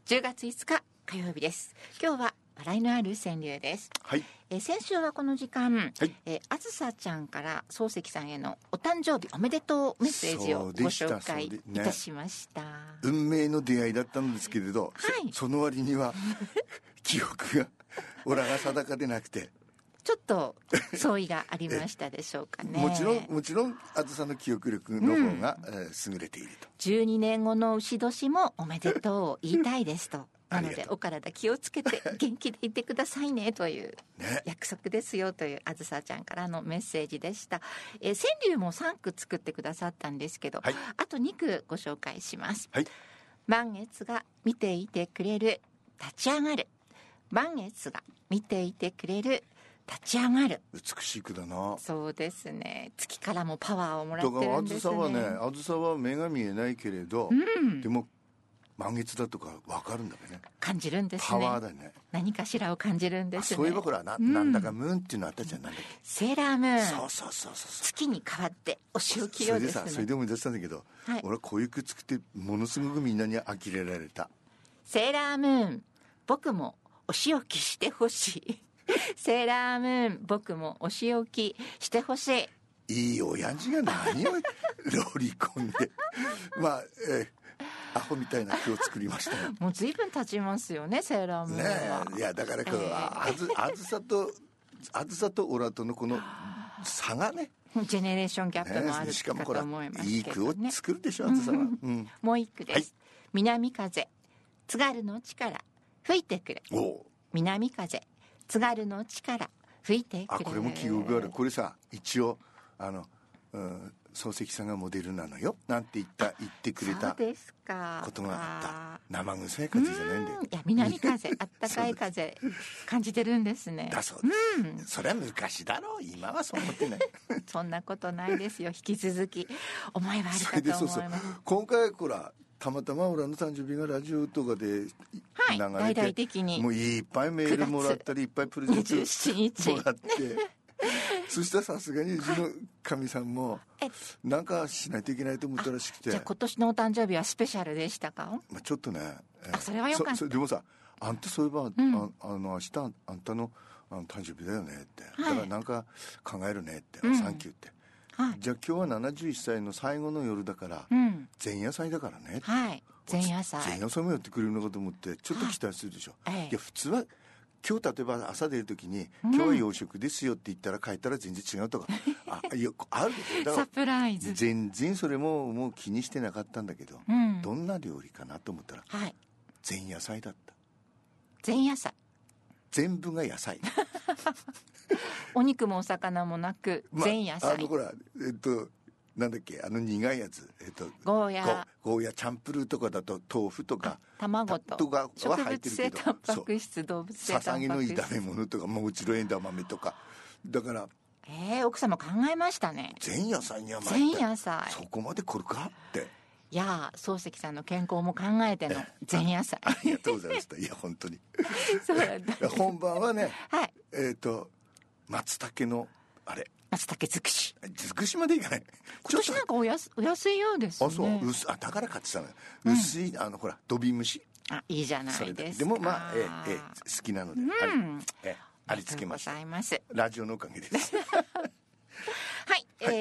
10月5日火曜日です。今日は笑いのある川柳です。 はい。 先週はこの時間、 はい。 あずさちゃんから漱石さんへのお誕生日おめでとうメッセージをご紹介いたしました。 運命の出会いだったんですけれど、 はい、 その割には記憶がオラが定かでなくてちょっと相違がありましたでしょうかね。 もちろんあずさの記憶力の方が、優れていると。 12年後の牛年もおめでとう言いたいですと。なのでお体気をつけて元気でいてくださいねという約束ですよというあずさちゃんからのメッセージでした。川柳も3句作ってくださったんですけど、 はい、 あと2句ご紹介します。 はい。 満月が見ていてくれる、立ち上がる。満月が見ていてくれる、立ち上がる。 美しい句だな。 そうですね。月からもパワーをもらってるんですね。 だからあずさはね、あずさは目が見えないけれど、でも満月だとか分かるんだよね。 感じるんですね。 パワーだね。 何かしらを感じるんですね。 そういえばほらなんだかムーンっていうのあったじゃん。なんだっけ。 セーラームーン。 そう月に変わってお仕置きをですね。 それで思い出したんだけど、はい、俺はこういう句作ってものすごくみんなに呆れられた。 セーラームーン、僕もお仕置きしてほしい。セーラームーン、僕もお仕置きしてほしい。 いい親父が何をロリ込んでまあ、アホみたいな句を作りましたよ。 もう随分経ちますよね、セーラームーンは。 ねえ、いやだからこう、あずさとオラとのこの差がね、 ジェネレーションギャップもあるかと思いますけどね。 いい句を作るでしょ、あずさは。 もう一句です。はい、南風、津軽の力吹いてくる。南風、津軽の力吹いてくる。 これも記憶がある。これさ、一応漱石さんがモデルなのよなんて言ってくれたことがあった。生臭い風じゃないんだよ。 いや、南風、あったかい風感じてるんですね。 だそうです、それは昔だろう、今はそう思ってないそんなことないですよ。引き続き思いはあるかと思います。 そう今回ほらたまたま俺の誕生日がラジオとかで流れて、 大々的にもういっぱいメールもらったりいっぱいプレゼントもらってそしたらさすがにうちのかみさんもなんかしないといけないと思ったらしくて。 じゃあ今年のお誕生日はスペシャルでしたか？ ちょっとね、 それはよかった。 でもさ、あんたそういえば、明日あんたの誕生日だよねって、だからなんか考えるねって、サンキューって、じゃあ今日は71歳の最後の夜だから、前夜祭だからね、 前夜祭もやってくれるのかと思ってちょっと期待するでしょ。いや普通は今日例えば朝出るときに、今日は洋食ですよって言ったら帰ったら全然違うとかあるけど、 サプライズ全然それもう気にしてなかったんだけど、どんな料理かなと思ったら、前夜祭だった。 前夜祭全部が野菜お肉もお魚もなく前夜祭、 ほらなんだっけ、苦いやつ、 ゴーヤチャンプルーとかだと豆腐とか卵とかは入ってるけど、 植物性タンパク質、動物性タンパク質、 ささぎの炒め物とかもちろん枝豆とかだから、 奥様考えましたね。 前夜祭には前夜祭そこまで来るかって。 いや漱石さんの健康も考えての前夜祭ありがとうございました。いや本当にそうなんだ。 本番はね、松茸の松茸尽くし。 尽くしまでいかない。 今年なんかお安いようですね。 そうだから買ってたのよ。薄いほらドビムシ。 いいじゃないですか。 でもまあ好きなので、ありつけました。ラジオのおかげですはい、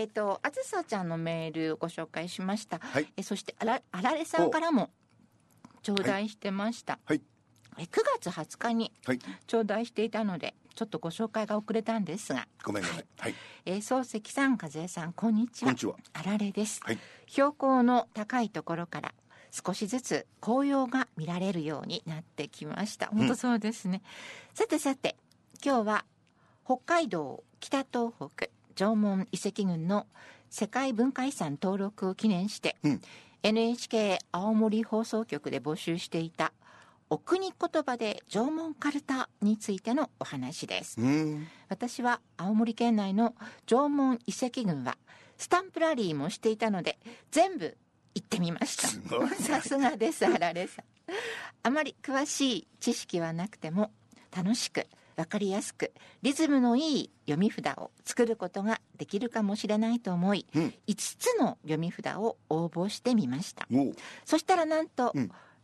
あずさちゃんのメールをご紹介しました。そしてあられさんからも頂戴してました。9月20日に頂戴していたのでちょっとご紹介が遅れたんですが、 ごめんなさい。 漱石さん、和江さん、こんにちは。あられです。 はい、 標高の高いところから少しずつ紅葉が見られるようになってきました。本当そうですね。さて今日は北海道北東北縄文遺跡群の世界文化遺産登録を記念して、NHK 青森放送局で募集していたお国言葉で縄文カルタについてのお話です。私は青森県内の縄文遺跡群はスタンプラリーもしていたので全部行ってみました。さすがですあられさん。あまり詳しい知識はなくても楽しくわかりやすくリズムのいい読み札を作ることができるかもしれないと思い、5つの読み札を応募してみました。そしたらなんと、ラ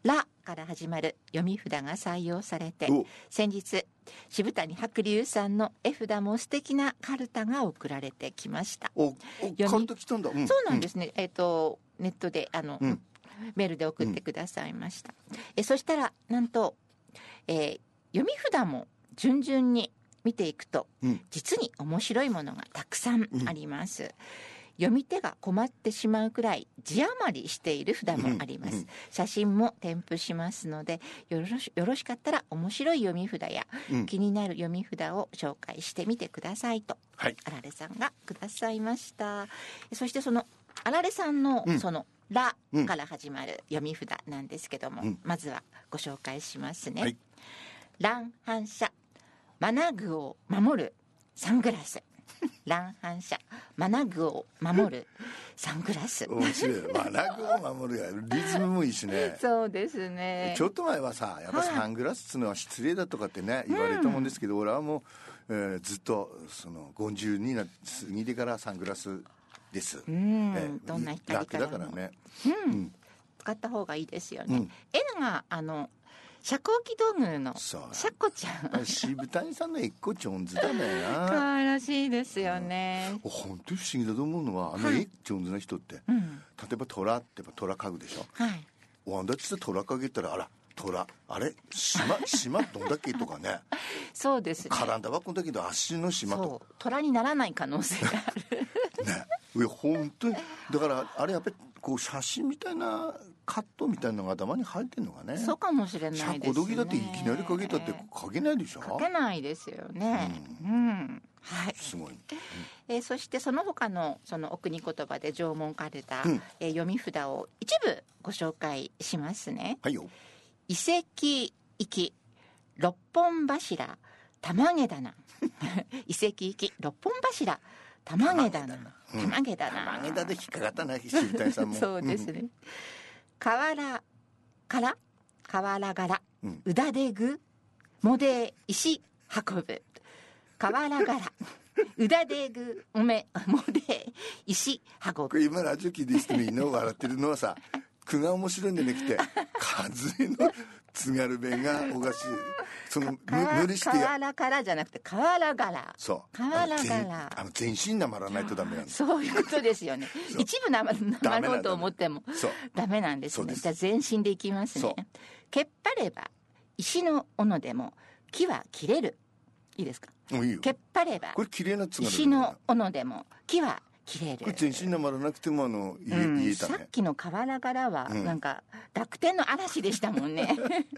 から始まる読み札が採用されて、先日渋谷白龍さんの絵札も素敵なカルタが送られてきました。 カルタ来たんだ、 そうなんですね、ネットでメールで送ってくださいました。そしたらなんと、読み札も順々に見ていくと、実に面白いものがたくさんあります。読み手が困ってしまうくらい字余りしている札もあります。写真も添付しますので、よろしかったら面白い読み札や、気になる読み札を紹介してみてくださいと、あられさんがくださいました。そしてそのあられさんのそのラから始まる読み札なんですけども、まずはご紹介しますね。乱反射マナグを守るサングラス。乱反射マナグを守るサングラス。 面白い。マナグを守るやリズムもいいしね。 そうですね。 ちょっと前はさ、やっぱサングラスっていうのは失礼だとかってね、言われたもんですけど、俺はもう、ずっとその50に過ぎてからサングラスです。 どんな光からも楽だからね、 使った方がいいですよね。エナが遮光器道具のシャコちゃん。 渋谷さんの一個上手だねな。 可愛らしいですよね。 本当に不思議だと思うのは、上手な人って、例えば虎って虎家具でしょ。ワンダッチで虎家具ったら、あら虎あれ島どんだっけとかね。 そうですね。 体はこんだけど足の島と虎にならない可能性があるね。本当にだからあれやっぱりこう写真みたいなカットみたいなのが頭に入ってんのがね。 そうかもしれないですね。 車庫時だっていきなりかけたってかけないでしょ。 かけないですよね。 すごい。そしてその他のそのお国言葉で縄文カルタ、読み札を一部ご紹介しますね。 はいよ。 遺跡行き六本柱玉毛棚遺跡行き六本柱玉毛棚玉毛だで引っかかったな渋谷さんも。 そうですね。瓦柄うだでぐもで石運ぶ。瓦柄うだでぐもで石運ぶ。 今ラジオ聞いてしてみんな笑ってるのはさ、句が面白いんでねきて風の津軽弁がおかしい。その無理して瓦からじゃなくて瓦柄。 そう。 瓦柄。 全身なまらないとダメなんだ。 そういうことですよね。一部なまろうと思ってもダメなんですね。じゃあ全身でいきますね。けっぱれば石の斧でも木は切れる。いいですか。 いいよ。 けっぱればこれ綺麗な津軽弁。 石の斧でも木は切れる。 これ全身なまらなくても言えたね。 さっきの瓦柄はなんか濁点の嵐でしたもんね。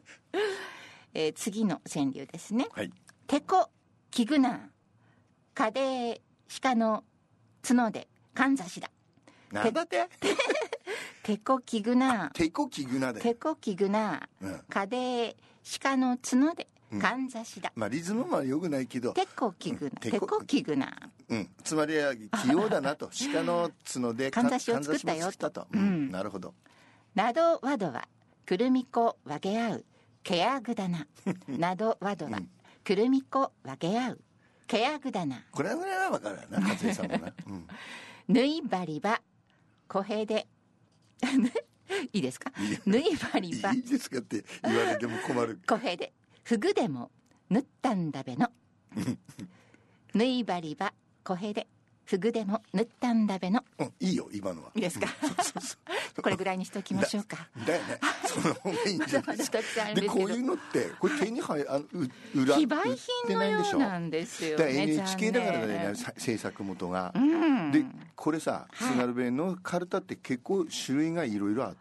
次の川柳ですね。てこきぐなかで鹿の角でかんざしだ。 なんだっててこきぐなてこきぐなでてこきぐなかで鹿の角でかんざしだ。 リズムはよくないけどてこきぐなてこきぐな、 つまりは器用だなと。鹿の角でかんざしを作ったよと。 なるほど。 などわどはくるみこ分け合うけやぐだな。などわどはくるみこ分け合うけやぐだな。 これぐらいは分かるな、和江さんもな。 ぬいばりば小平でいいですか。ぬいばりばいいですかって言われても困る。 小平でふぐでもぬったんだべの。ぬいばりば小平でふぐでもぬったんだべの。 いいよ今のは。 いいですか。これぐらいにしておきましょうか。 だよね。その方がいいんじゃないですか。でこういうのってこれ手に入裏非売品のようなんですよね。 NHK だからね、制作元が。でこれさ、津軽弁のカルタって結構種類がいろいろあって、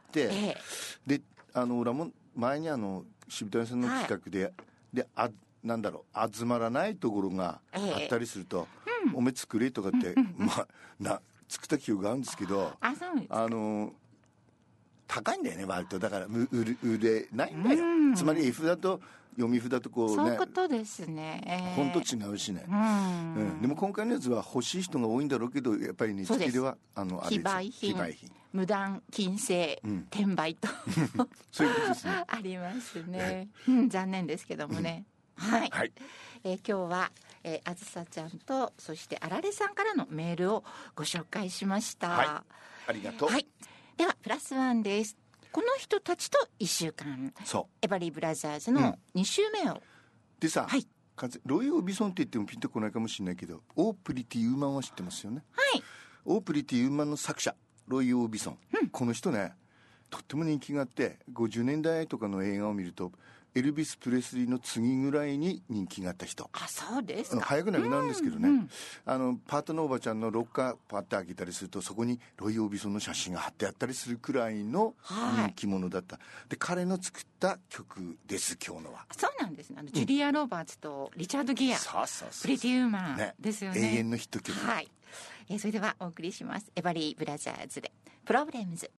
で俺も前に渋谷さんの企画でなんだろう、集まらないところがあったりすると、おめ作れとかって作った記憶があるんですけど、高いんだよね割と。だから売れないんだよ。つまり絵札と読み札とこうね、 そういうことですね。 本当違うしね。でも今回のやつは欲しい人が多いんだろうけど、やっぱりね地では非売品無断禁制、転売とそういうことですね。 ありますね。残念ですけどもね。今日はあずさちゃんとそしてあられさんからのメールをご紹介しました。 ありがとう。 ではプラスワンです。 この人たちと1週間、 そうエバリーブラザーズの2週目を、 でさ、はい、ロイ・オービソンって言ってもピンとこないかもしれないけど、オープリティ・ウーマンは知ってますよね。 はい。 オープリティ・ウーマンの作者ロイ・オービソン、この人ね、とっても人気があって、50年代とかの映画を見るとエルビス・プレスリーの次ぐらいに人気があった人。 あ、そうですか。 早く亡くなるんですけどね、パートのおばちゃんのロッカーパッて開けたりすると、そこにロイ・オービソンの写真が貼ってあったりするくらいの人気者だった、で彼の作った曲です、今日のは。 そうなんですね。ジュリア・ロバーツとリチャード・ギア、プリティ・ウーマンですよね。 永遠のヒット曲。 はい。それではお送りします。エバリーブラザーズでプロブレムズ。